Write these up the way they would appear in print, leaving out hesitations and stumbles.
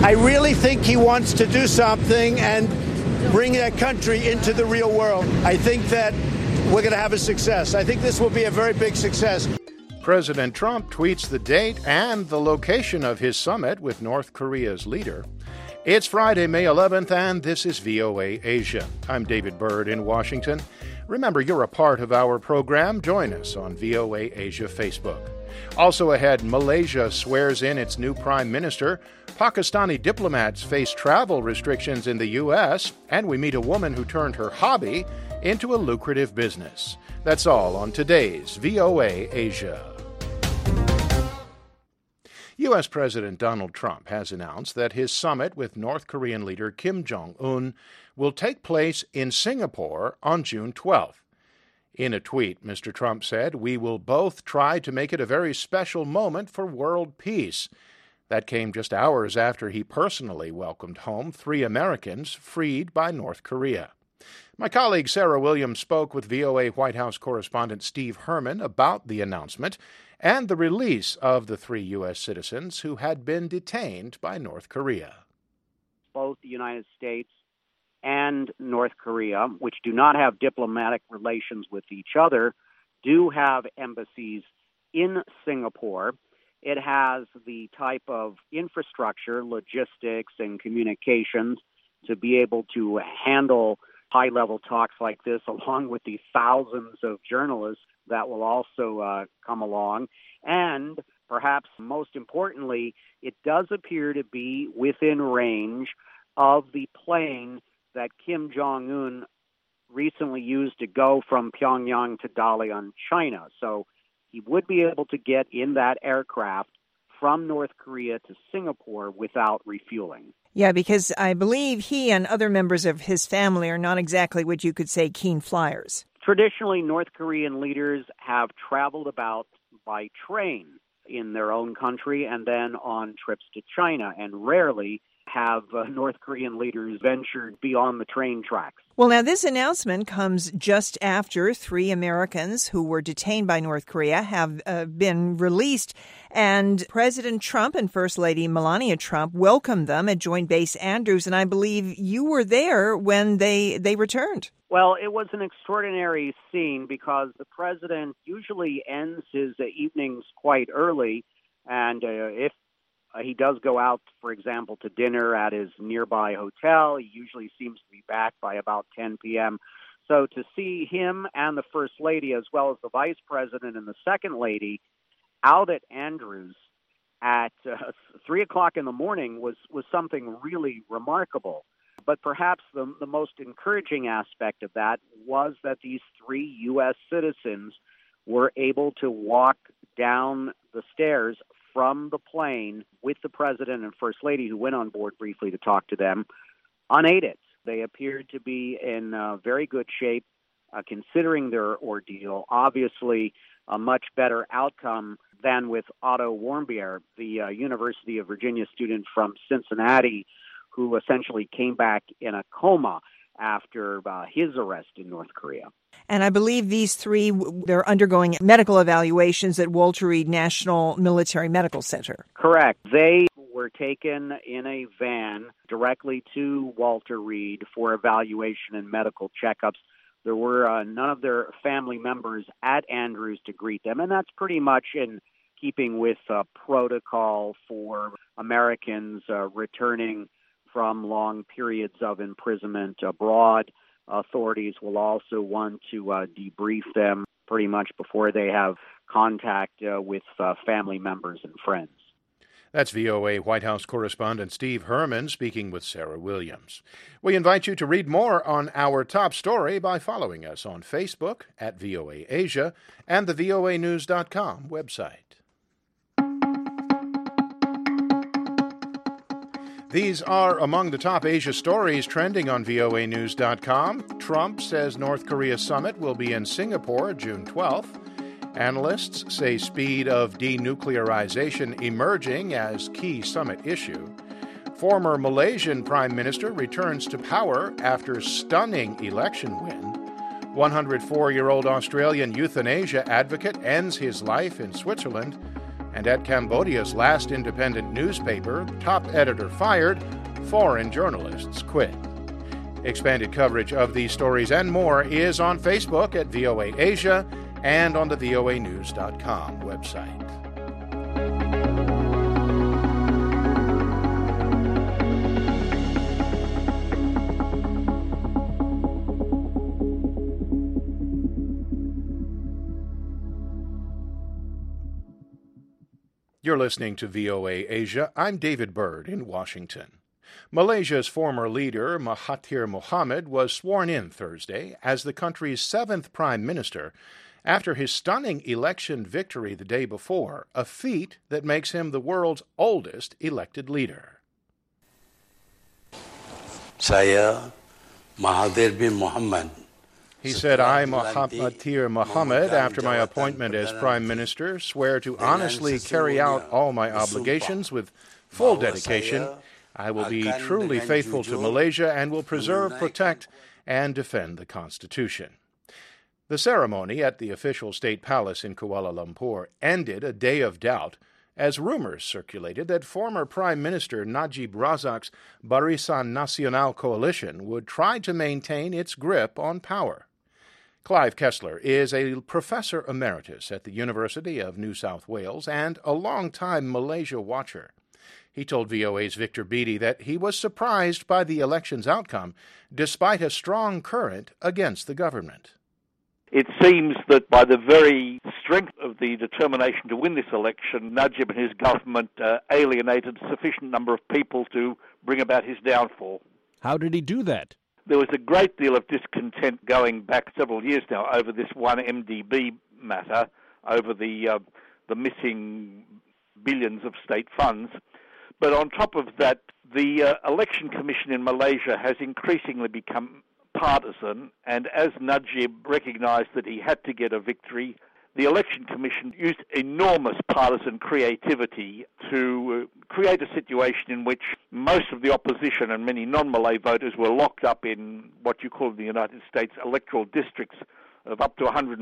I really think he wants to do something and bring that country into the real world. I think that we're going to have a success. I think this will be a very big success. President Trump tweets the date and the location of his summit with North Korea's leader. It's Friday, May 11th, and this is VOA Asia. I'm David Byrd in Washington. Remember, you're a part of our program. Join us on VOA Asia Facebook. Also ahead, Malaysia swears in its new prime minister. Pakistani diplomats face travel restrictions in the U.S., and we meet a woman who turned her hobby into a lucrative business. That's all on today's VOA Asia. U.S. President Donald Trump has announced that his summit with North Korean leader Kim Jong-un will take place in Singapore on June 12th. In a tweet, Mr. Trump said, "We will both try to make it a very special moment for world peace." That came just hours after he personally welcomed home 3 Americans freed by North Korea. My colleague Sarah Williams spoke with VOA White House correspondent Steve Herman about the announcement and the release of the 3 U.S. citizens who had been detained by North Korea. Both the United States and North Korea, which do not have diplomatic relations with each other, do have embassies in Singapore. It has the type of infrastructure, logistics, and communications to be able to handle high-level talks like this, along with the thousands of journalists that will also come along. And perhaps most importantly, it does appear to be within range of the plane that Kim Jong-un recently used to go from Pyongyang to Dalian, China. So he would be able to get in that aircraft from North Korea to Singapore without refueling. Yeah, because I believe he and other members of his family are not exactly what you could say keen flyers. Traditionally, North Korean leaders have traveled about by train in their own country and then on trips to China, and rarely have North Korean leaders ventured beyond the train tracks. Well, now this announcement comes just after 3 Americans who were detained by North Korea have been released, and President Trump and First Lady Melania Trump welcomed them at Joint Base Andrews, and I believe you were there when they returned. Well, it was an extraordinary scene because the president usually ends his evenings quite early, and if he does go out, for example, to dinner at his nearby hotel. He usually seems to be back by about 10 p.m. So to see him and the First Lady, as well as the Vice President and the Second Lady, out at Andrews at 3 o'clock in the morning was something really remarkable. But perhaps the most encouraging aspect of that was that these 3 U.S. citizens were able to walk down the stairs from the plane with the President and First Lady, who went on board briefly to talk to them, unaided. They appeared to be in very good shape, considering their ordeal. Obviously, a much better outcome than with Otto Warmbier, the University of Virginia student from Cincinnati, who essentially came back in a coma after his arrest in North Korea. And I believe these 3, they're undergoing medical evaluations at Walter Reed National Military Medical Center. Correct. They were taken in a van directly to Walter Reed for evaluation and medical checkups. There were none of their family members at Andrews to greet them, and that's pretty much in keeping with protocol for Americans returning from long periods of imprisonment abroad. Authorities will also want to debrief them pretty much before they have contact with family members and friends. That's VOA White House correspondent Steve Herman speaking with Sarah Williams. We invite you to read more on our top story by following us on Facebook at VOA Asia and the voanews.com website. These are among the top Asia stories trending on voanews.com. Trump says North Korea summit will be in Singapore June 12th. Analysts say speed of denuclearization emerging as key summit issue. Former Malaysian Prime Minister returns to power after stunning election win. 104-year-old Australian euthanasia advocate ends his life in Switzerland. And at Cambodia's last independent newspaper, top editor fired, foreign journalists quit. Expanded coverage of these stories and more is on Facebook at VOA Asia and on the voanews.com website. You're listening to VOA Asia. I'm David Byrd in Washington. Malaysia's former leader, Mahathir Mohamad, was sworn in Thursday as the country's 7th prime minister after his stunning election victory the day before, a feat that makes him the world's oldest elected leader. Saya Mahathir bin Mohamad. He said, I, Mahathir Mohamad, after my appointment as Prime Minister, swear to honestly carry out all my obligations with full dedication. I will be truly faithful to Malaysia and will preserve, protect, and defend the Constitution. The ceremony at the official state palace in Kuala Lumpur ended a day of doubt as rumors circulated that former Prime Minister Najib Razak's Barisan Nasional coalition would try to maintain its grip on power. Clive Kessler is a professor emeritus at the University of New South Wales and a longtime Malaysia watcher. He told VOA's Victor Beattie that he was surprised by the election's outcome, despite a strong current against the government. It seems that by the very strength of the determination to win this election, Najib and his government alienated a sufficient number of people to bring about his downfall. How did he do that? There was a great deal of discontent going back several years now over this one MDB matter, over the missing billions of state funds. But on top of that, the Election Commission in Malaysia has increasingly become partisan, and as Najib recognized that he had to get a victory, the Election Commission used enormous partisan creativity to create a situation in which most of the opposition and many non-Malay voters were locked up in what you call in the United States electoral districts of up to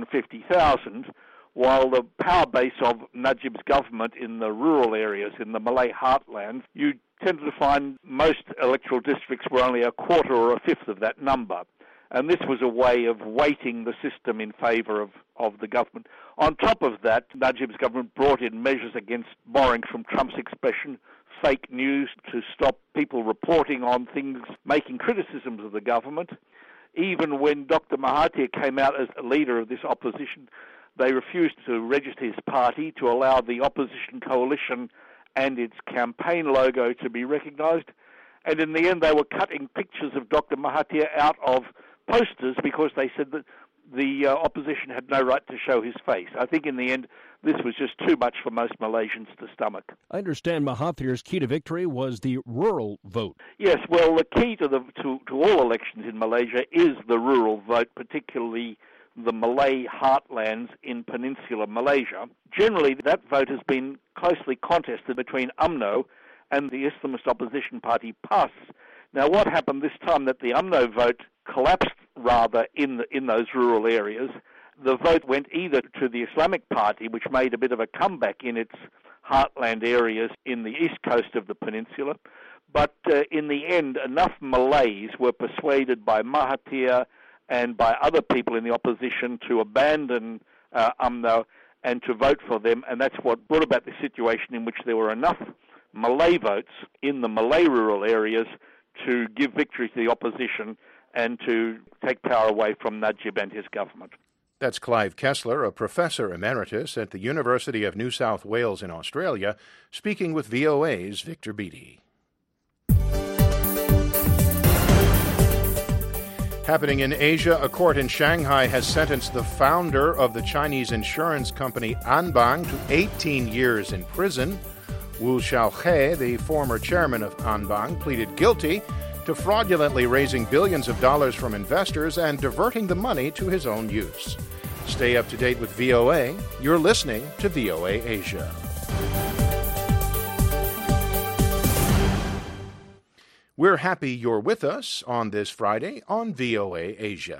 150,000, while the power base of Najib's government in the rural areas, in the Malay heartland, you tended to find most electoral districts were only a quarter or a fifth of that number. And this was a way of weighting the system in favor of the government. On top of that, Najib's government brought in measures against, borrowing from Trump's expression, fake news, to stop people reporting on things, making criticisms of the government. Even when Dr. Mahathir came out as a leader of this opposition, they refused to register his party to allow the opposition coalition and its campaign logo to be recognized. And in the end, they were cutting pictures of Dr. Mahathir out of posters because they said that the opposition had no right to show his face. I think in the end, this was just too much for most Malaysians to stomach. I understand Mahathir's key to victory was the rural vote. Yes, well, the key to all elections in Malaysia is the rural vote, particularly the Malay heartlands in peninsular Malaysia. Generally, that vote has been closely contested between UMNO and the Islamist opposition party PAS. Now, what happened this time that the UMNO vote collapsed rather in those rural areas. The vote went either to the Islamic Party, which made a bit of a comeback in its heartland areas in the east coast of the peninsula, but in the end, enough Malays were persuaded by Mahathir and by other people in the opposition to abandon UMNO and to vote for them, and that's what brought about the situation in which there were enough Malay votes in the Malay rural areas to give victory to the opposition and to take power away from Najib and his government. That's Clive Kessler, a professor emeritus at the University of New South Wales in Australia, speaking with VOA's Victor Beattie. Happening in Asia, a court in Shanghai has sentenced the founder of the Chinese insurance company Anbang to 18 years in prison. Wu Xiaohe, the former chairman of Anbang, pleaded guilty to fraudulently raising billions of dollars from investors and diverting the money to his own use. Stay up to date with VOA. You're listening to VOA Asia. We're happy you're with us on this Friday on VOA Asia.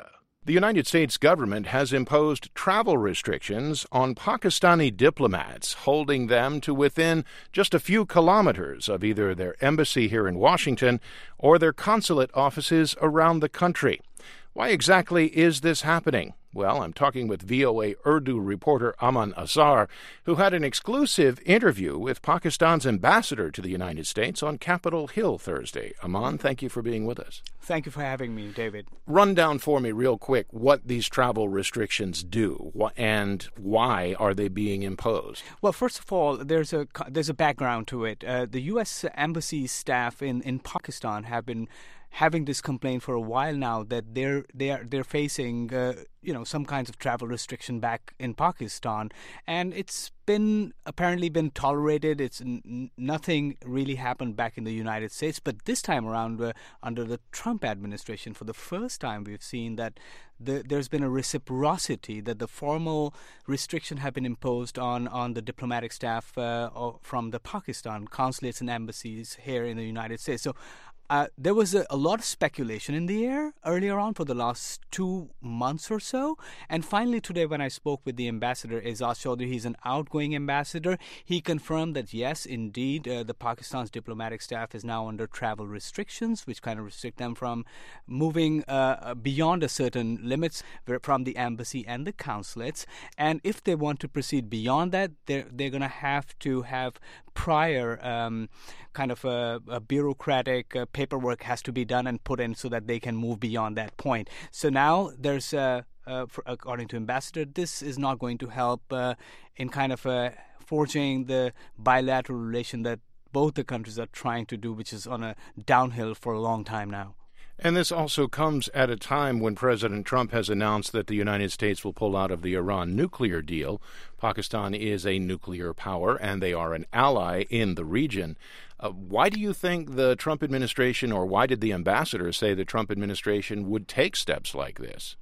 The United States government has imposed travel restrictions on Pakistani diplomats, holding them to within just a few kilometers of either their embassy here in Washington or their consulate offices around the country. Why exactly is this happening? Well, I'm talking with VOA Urdu reporter Aman Azhar, who had an exclusive interview with Pakistan's ambassador to the United States on Capitol Hill Thursday. Aman, thank you for being with us. Thank you for having me, David. Run down for me real quick what these travel restrictions do and why are they being imposed? Well, first of all, there's a background to it. The U.S. Embassy staff in Pakistan have been having this complaint for a while now that they're facing some kinds of travel restriction back in Pakistan, and it's apparently been tolerated. It's nothing really happened back in the United States, but this time around under the Trump administration, for the first time we've seen that there's been a reciprocity, that the formal restriction have been imposed on the diplomatic staff from the Pakistan consulates and embassies here in the United States. So there was a lot of speculation in the air earlier on for the last 2 months or so. And finally today when I spoke with the ambassador, Aizaz Chaudhry, he's an outgoing ambassador, he confirmed that yes, indeed, the Pakistan's diplomatic staff is now under travel restrictions, which kind of restrict them from moving beyond a certain limits from the embassy and the consulates. And if they want to proceed beyond that, they're going to have prior kind of a bureaucratic paperwork has to be done and put in so that they can move beyond that point. So now there's, according to Ambassador, this is not going to help in kind of forging the bilateral relation that both the countries are trying to do, which is on a downhill for a long time now. And this also comes at a time when President Trump has announced that the United States will pull out of the Iran nuclear deal. Pakistan is a nuclear power, and they are an ally in the region. Why do you think the Trump administration, or why did the ambassador say the Trump administration would take steps like this?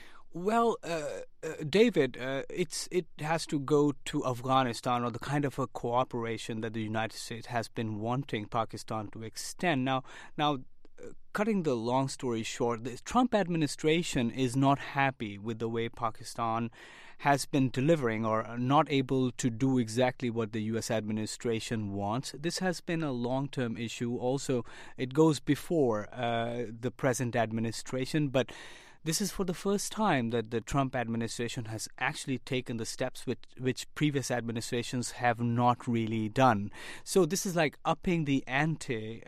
Well, David, it has to go to Afghanistan, or the kind of a cooperation that the United States has been wanting Pakistan to extend. Now, cutting the long story short, the Trump administration is not happy with the way Pakistan has been delivering or not able to do exactly what the U.S. administration wants. This has been a long-term issue. Also, it goes before the present administration, but this is for the first time that the Trump administration has actually taken the steps which previous administrations have not really done. So this is like upping the ante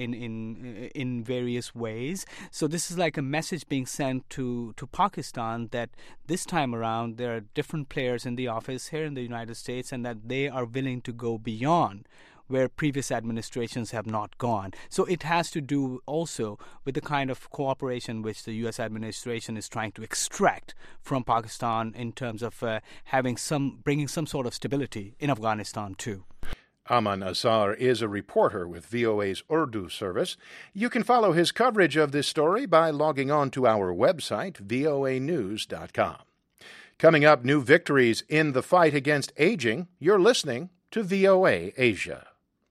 in various ways. So this is like a message being sent to Pakistan that this time around there are different players in the office here in the United States, and that they are willing to go beyond where previous administrations have not gone. So it has to do also with the kind of cooperation which the U.S. administration is trying to extract from Pakistan in terms of bringing some sort of stability in Afghanistan too. Aman Azhar is a reporter with VOA's Urdu service. You can follow his coverage of this story by logging on to our website, voanews.com. Coming up, new victories in the fight against aging. You're listening to VOA Asia.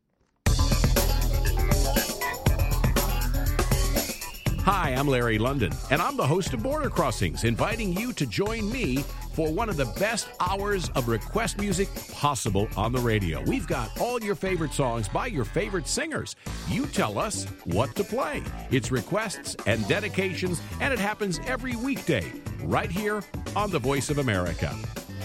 Hi, I'm Larry London, and I'm the host of Border Crossings, inviting you to join me for one of the best hours of request music possible on the radio. We've got all your favorite songs by your favorite singers. You tell us what to play. It's requests and dedications, and it happens every weekday right here on The Voice of America.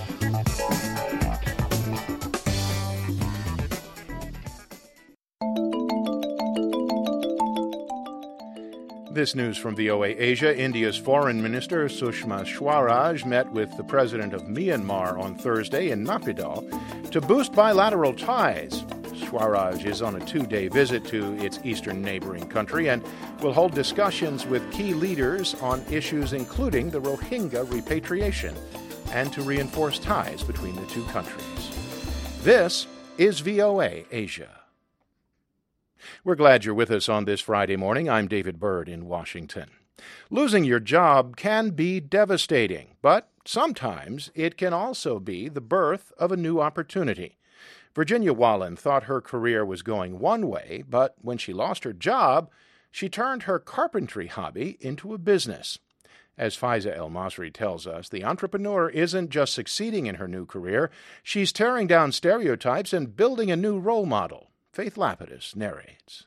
This news from VOA Asia. India's Foreign Minister Sushma Swaraj met with the President of Myanmar on Thursday in Naypyidaw to boost bilateral ties. Swaraj is on a 2-day visit to its eastern neighboring country and will hold discussions with key leaders on issues including the Rohingya repatriation and to reinforce ties between the two countries. This is VOA Asia. We're glad you're with us on this Friday morning. I'm David Byrd in Washington. Losing your job can be devastating, but sometimes it can also be the birth of a new opportunity. Virginia Wallen thought her career was going one way, but when she lost her job, she turned her carpentry hobby into a business. As Faiza El Masri tells us, the entrepreneur isn't just succeeding in her new career, she's tearing down stereotypes and building a new role model. Faith Lapidus narrates.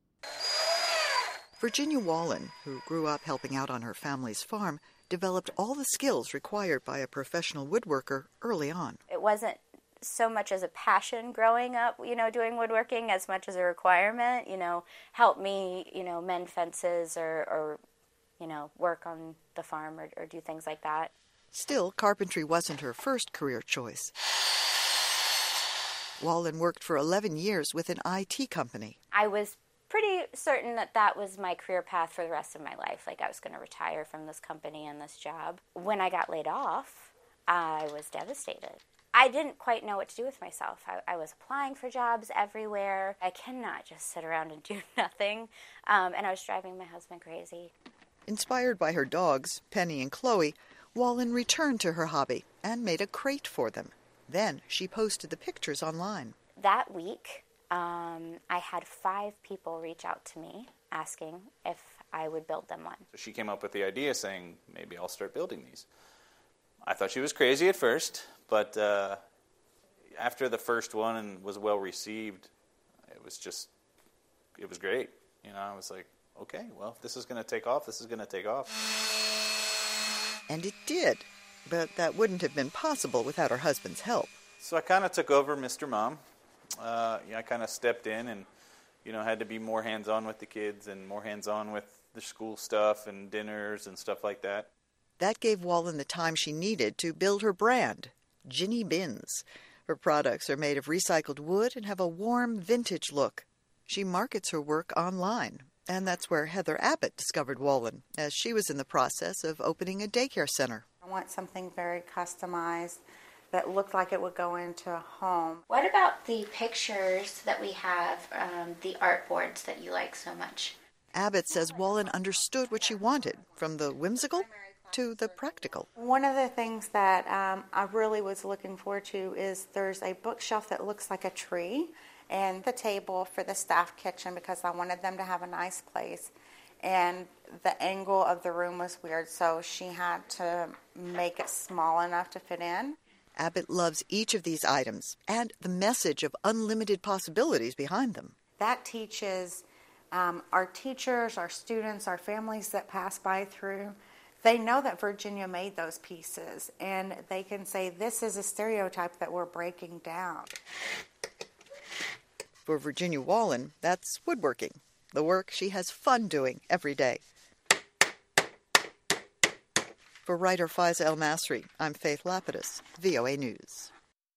Virginia Wallen, who grew up helping out on her family's farm, developed all the skills required by a professional woodworker early on. It wasn't so much as a passion growing up, doing woodworking, as much as a requirement, help me, mend fences or work on the farm or do things like that. Still, carpentry wasn't her first career choice. Wallen worked for 11 years with an IT company. I was pretty certain that was my career path for the rest of my life. Like I was going to retire from this company and this job. When I got laid off, I was devastated. I didn't quite know what to do with myself. I was applying for jobs everywhere. I cannot just sit around and do nothing. And I was driving my husband crazy. Inspired by her dogs, Penny and Chloe, Wallen returned to her hobby and made a crate for them. Then she posted the pictures online. That week, I had 5 people reach out to me asking if I would build them one. So she came up with the idea saying, maybe I'll start building these. I thought she was crazy at first, but after the first one and was well received, it was great. I was like, okay, well, if this is going to take off, this is going to take off. And it did, but that wouldn't have been possible without her husband's help. So I kind of took over Mr. Mom. I kind of stepped in and, had to be more hands-on with the kids and more hands-on with the school stuff and dinners and stuff like that. That gave Wallen the time she needed to build her brand, Ginny Bins. Her products are made of recycled wood and have a warm, vintage look. She markets her work online, and that's where Heather Abbott discovered Wallen, as she was in the process of opening a daycare center. I want something very customized that looked like it would go into a home. What about the pictures that we have, the art boards that you like so much? Abbott says Wallen understood what she wanted, from the whimsical to the practical. One of the things that I really was looking forward to is there's a bookshelf that looks like a tree and the table for the staff kitchen because I wanted them to have a nice place. And the angle of the room was weird, so she had to make it small enough to fit in. Abbott loves each of these items and the message of unlimited possibilities behind them. That teaches our teachers, our students, our families that pass by through, they know that Virginia made those pieces, and they can say, this is a stereotype that we're breaking down. For Virginia Wallen, that's woodworking, the work she has fun doing every day. For writer Faiza El Masri, I'm Faith Lapidus, VOA News.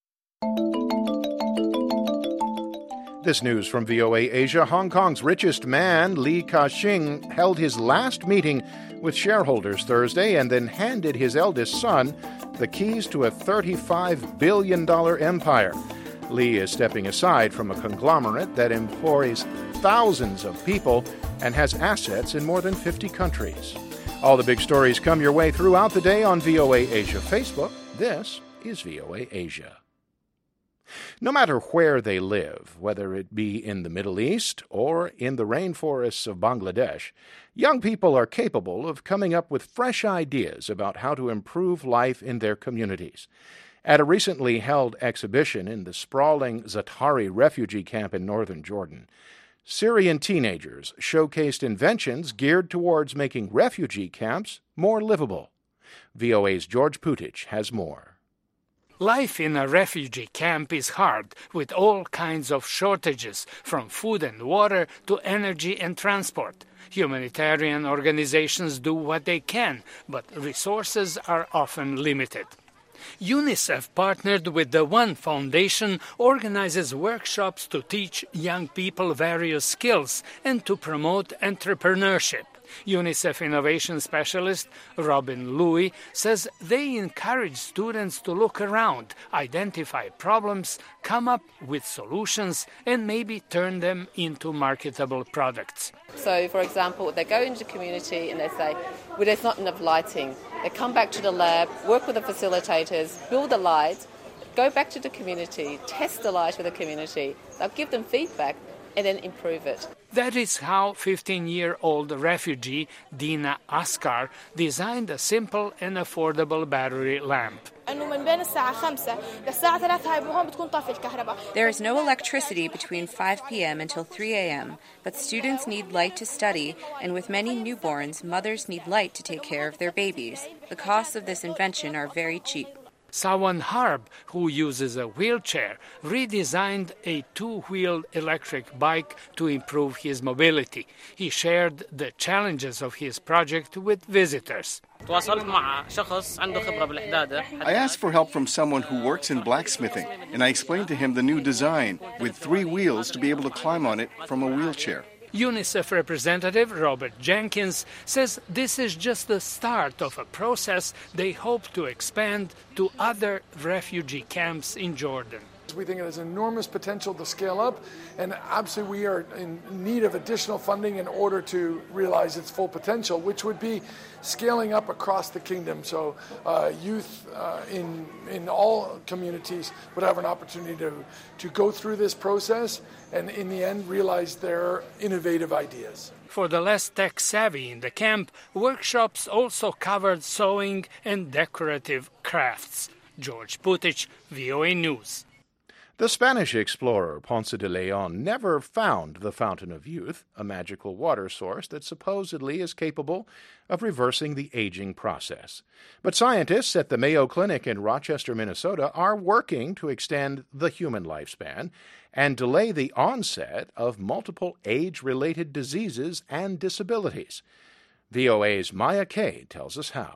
This news from VOA Asia. Hong Kong's richest man, Li Ka-shing, held his last meeting with shareholders Thursday and then handed his eldest son the keys to a $35 billion empire. Li is stepping aside from a conglomerate that employs thousands of people and has assets in more than 50 countries. All the big stories come your way throughout the day on VOA Asia Facebook. This is VOA Asia. No matter where they live, whether it be in the Middle East or in the rainforests of Bangladesh, young people are capable of coming up with fresh ideas about how to improve life in their communities. At a recently held exhibition in the sprawling Zatari refugee camp in northern Jordan, Syrian teenagers showcased inventions geared towards making refugee camps more livable. VOA's George Putich has more. Life in a refugee camp is hard, with all kinds of shortages, from food and water to energy and transport. Humanitarian organizations do what they can, but resources are often limited. UNICEF, partnered with the One Foundation, organizes workshops to teach young people various skills and to promote entrepreneurship. UNICEF Innovation Specialist Robin Louis says they encourage students to look around, identify problems, come up with solutions, and maybe turn them into marketable products. So, for example, they go into the community and they say, well, there's not enough lighting. They come back to the lab, work with the facilitators, build the lights, go back to the community, test the lights with the community. They'll give them feedback. and then improve it. That is how 15-year-old refugee Dina Askar designed a simple and affordable battery lamp. There is no electricity between 5 p.m. until 3 a.m., but students need light to study, and with many newborns, mothers need light to take care of their babies. The costs of this invention are very cheap. Sawan Harb, who uses a wheelchair, redesigned a two-wheeled electric bike to improve his mobility. He shared the challenges of his project with visitors. I asked for help from someone who works in blacksmithing, and I explained to him the new design with 3 wheels to be able to climb on it from a wheelchair. UNICEF representative Robert Jenkins says this is just the start of a process they hope to expand to other refugee camps in Jordan. We think it has enormous potential to scale up, and absolutely we are in need of additional funding in order to realize its full potential, which would be scaling up across the kingdom. So youth in all communities would have an opportunity to go through this process and in the end realize their innovative ideas. For the less tech-savvy in the camp, workshops also covered sewing and decorative crafts. George Putich, VOA News. The Spanish explorer Ponce de Leon never found the Fountain of Youth, a magical water source that supposedly is capable of reversing the aging process. But scientists at the Mayo Clinic in Rochester, Minnesota, are working to extend the human lifespan and delay the onset of multiple age-related diseases and disabilities. VOA's Maya Kay tells us how.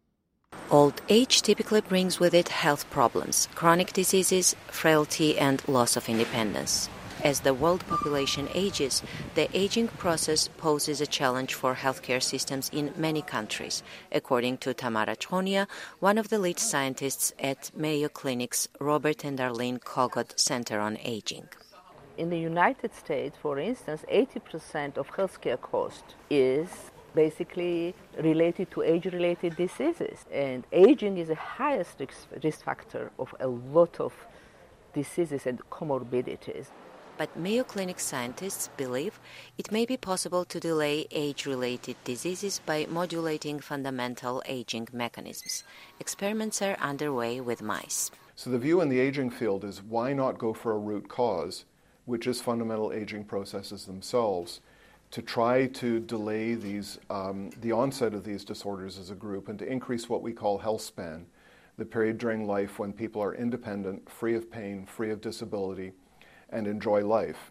Old age typically brings with it health problems, chronic diseases, frailty, and loss of independence. As the world population ages, the aging process poses a challenge for healthcare systems in many countries, according to Tamara Chonia, one of the lead scientists at Mayo Clinic's Robert and Arlene Kogot Center on Aging. In the United States, for instance, 80% of healthcare cost is basically related to age-related diseases. And aging is the highest risk factor of a lot of diseases and comorbidities. But Mayo Clinic scientists believe it may be possible to delay age-related diseases by modulating fundamental aging mechanisms. Experiments are underway with mice. So the view in the aging field is why not go for a root cause, which is fundamental aging processes themselves, to try to delay these, the onset of these disorders as a group and to increase what we call health span, the period during life when people are independent, free of pain, free of disability, and enjoy life.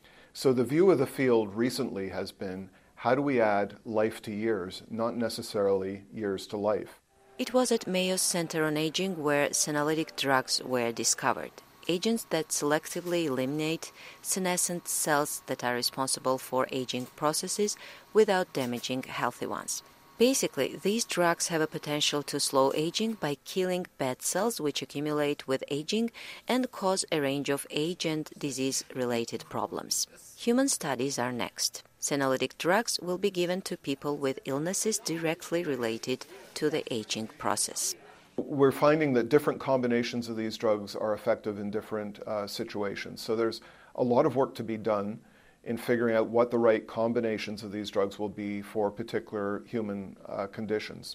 So the view of the field recently has been, how do we add life to years, not necessarily years to life? It was at Mayo's Center on Aging where senolytic drugs were discovered. Agents that selectively eliminate senescent cells that are responsible for aging processes without damaging healthy ones. Basically, these drugs have a potential to slow aging by killing bad cells which accumulate with aging and cause a range of age and disease-related problems. Human studies are next. Senolytic drugs will be given to people with illnesses directly related to the aging process. We're finding that different combinations of these drugs are effective in different situations. So there's a lot of work to be done in figuring out what the right combinations of these drugs will be for particular human conditions.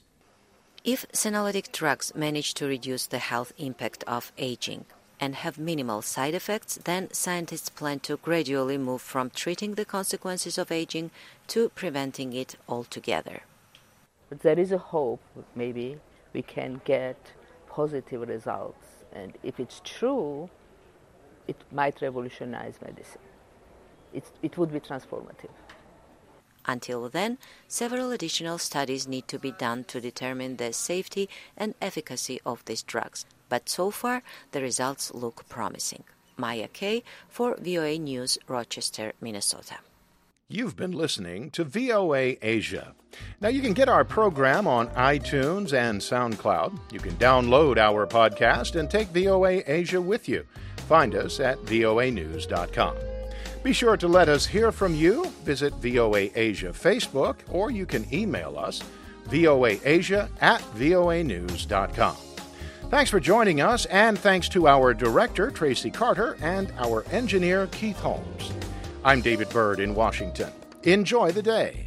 If senolytic drugs manage to reduce the health impact of aging and have minimal side effects, then scientists plan to gradually move from treating the consequences of aging to preventing it altogether. But there is a hope that maybe we can get positive results, and if it's true, it might revolutionize medicine. It would be transformative. Until then, several additional studies need to be done to determine the safety and efficacy of these drugs, but so far the results look promising. Maya Kay for VOA News, Rochester, Minnesota. You've been listening to VOA Asia. Now, you can get our program on iTunes and SoundCloud. You can download our podcast and take VOA Asia with you. Find us at voanews.com. Be sure to let us hear from you. Visit VOA Asia Facebook, or you can email us, voaasia@voanews.com. Thanks for joining us, and thanks to our director, Tracy Carter, and our engineer, Keith Holmes. I'm David Byrd in Washington. Enjoy the day.